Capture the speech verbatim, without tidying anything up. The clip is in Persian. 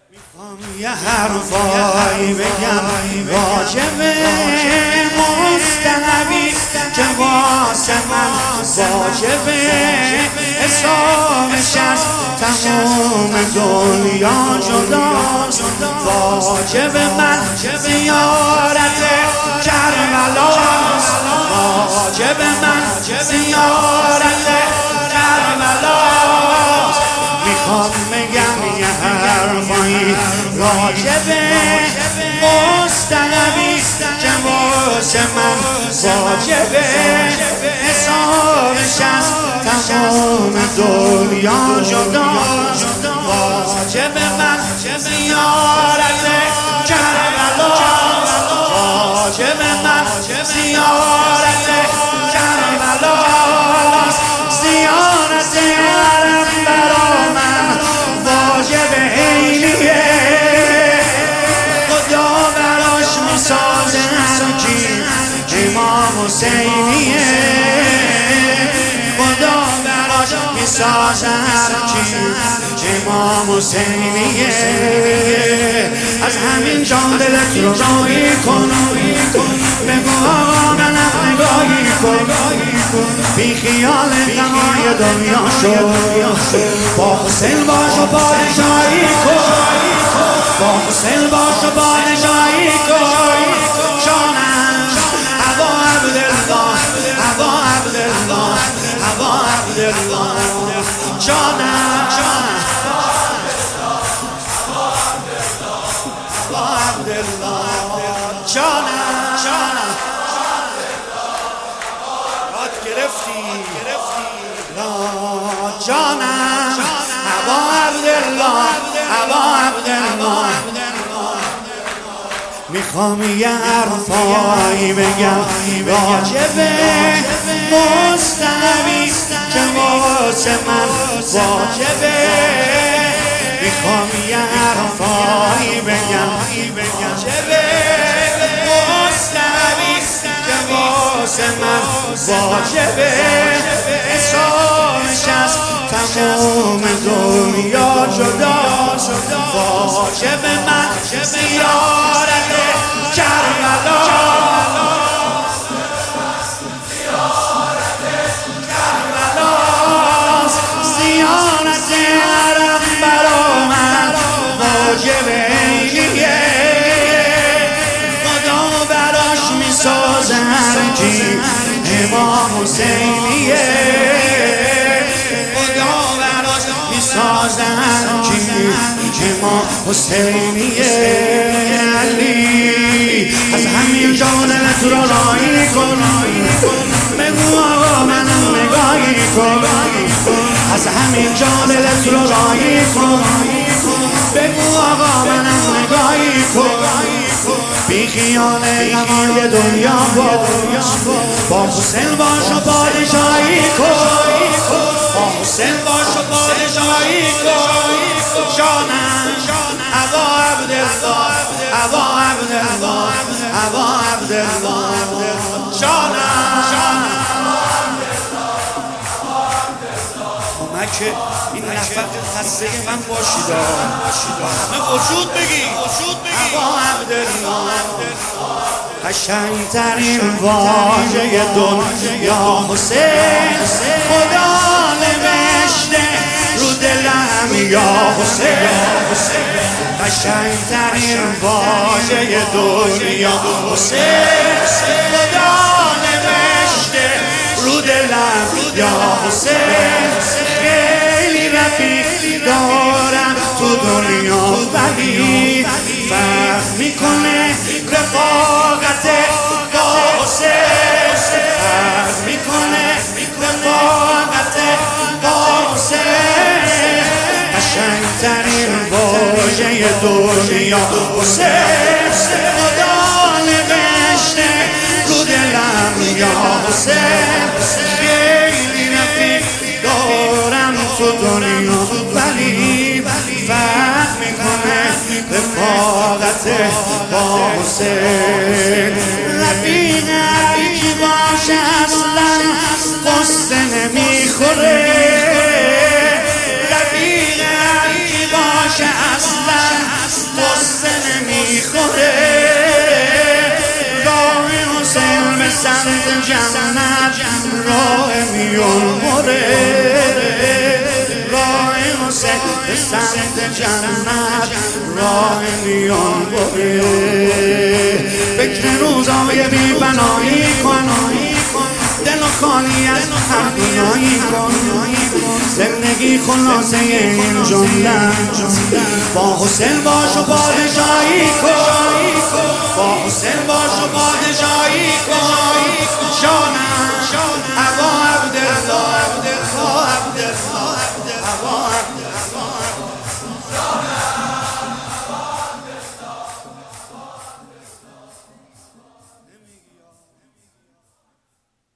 میخوام یه حرفایی بگم راجب مستنبی که واسه من واجبه، حسابش از تموم دنیا جداست. واجب من زیارت کربلاست، واجب من زیارت کربلاست. میخوام بگم یه حرفایی راجب مستنبی که واسه من واجبه، حسابش از تمام دنیا جداست. واجب من زیارت کربلاست، واجب من زیارت کربلاست. زیارت حرم برا من واجب عینیه، خدا براش میسازه هرچی امام حسینیه، خدا براش میسازه هرچی امام حسینیه. از همین جان دلت رو رایی کن، بگو آقا منم نگاهی کن، بی خیال غمای دنیا شو، با حسین باش و پادشاهی کن، با حسین باش و پادشاهی کن. جانم ابا عبدالله، ابا عبدالله، ابا عبدالله، جانم ابا عبدالله، جانم راد گرفتی جانم ابا عبدالله، ابا عبدالله. میخوام یه حرفایی بگم راجب مستنبی که واسه من واجبه. میخوام یه حرفایی بگم راجب مستنبی که واسه من واجبه، حسابش از تمام دنیا جداست. واجب من زیارت کربلاست، کربلاست. زیارت حرم برا من واجب عینیه، خدا براش میسازه هرچی امام حسینیه، خدا براش میسازه هرچی امام حسینیه. علی از همین جا دلت رو رایی کن، بگو آقا منم نگاهی کن، از همین جا دلت رو رایی کن، بگو آقا منم نگاهی کن. بی خیال غمای دنیا باش، با حسین باش و پادشاهی کن، با حسین باش و پادشاهی کن. جانم ابا عبدالله، ابا عبدالله، ابا عبدالله، جانم که این نفر خسته من باشید، همه وجود بگی ابا عبدالله. قشنگترین واژه دنیا حسین، خدا نوشته رو دلم یا حسین. قشنگترین واژه دنیا حسین، خدا نوشته رو دلم یا حسین. خیلی رفیق دارم تو دنیا ولی فرق میکنه رفاقت با حسین، فرق میکنه رفاقت با حسین. قشنگترین واژه دنیا حسین، خدا نوشته رو دلم یا حسین. خیلی رفیق دارم تو دنیا ولی فرق میکنه رفاقت با حسین. رفیق هرکی باشه اصلا قصه نمیخوره، رفیق هرکی باشه اصلا جنت راه میون بره، راه حسین به سمت جنت راه میون بره. فکر روزای بی بنایی کن، دل و خالی از هر گناهی کن. زندگی خلاصه این جمله، با حسین باش و پادشاهی کن، با حسین باش و پادشاهی کن. جانم ابا عبد